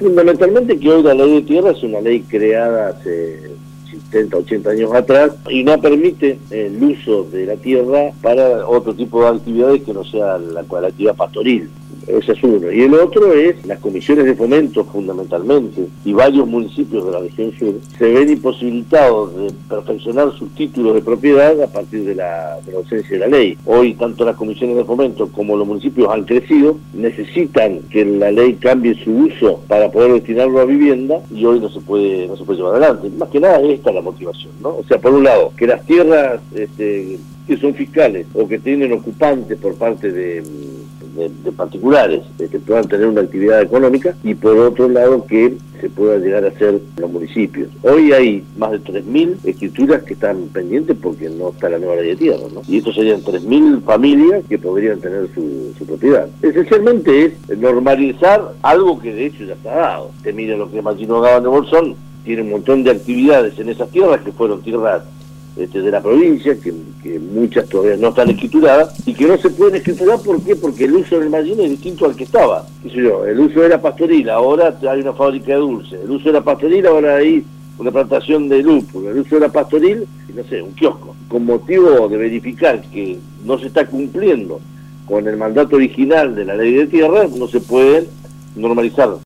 Fundamentalmente que hoy la ley de tierra es una ley creada hace 70, 80 años atrás y no permite el uso de la tierra para otro tipo de actividades que no sea la actividad pastoril. Ese es uno. Y el otro es las comisiones de fomento, fundamentalmente, y varios municipios de la región sur se ven imposibilitados de perfeccionar sus títulos de propiedad a partir de la ausencia de la ley. Hoy, tanto las comisiones de fomento como los municipios han crecido, necesitan que la ley cambie su uso para poder destinarlo a vivienda, y hoy no se puede llevar adelante. Más que nada, esta es la motivación, ¿no? O sea, por un lado, que las tierras que son fiscales o que tienen ocupantes por parte de particulares que puedan tener una actividad económica, y por otro lado que se pueda llegar a hacer los municipios. Hoy hay más de 3.000 escrituras que están pendientes porque no está la nueva ley de tierra, ¿no? Y estos serían 3.000 familias que podrían tener su propiedad. Esencialmente es normalizar algo que de hecho ya está dado. Te mira lo que es Martino Gabán de Bolsón, tiene un montón de actividades en esas tierras que fueron tierras de la provincia, que muchas todavía no están escrituradas y que no se pueden escriturar. ¿Por qué? Porque el uso del mallín es distinto al que estaba. ¿Qué sé yo? El uso era pastoril, ahora hay una fábrica de dulce. El uso era pastoril, ahora hay una plantación de lúpulo. El uso era pastoril, y no sé, un kiosco. Con motivo de verificar que no se está cumpliendo con el mandato original de la ley de tierra, no se pueden normalizar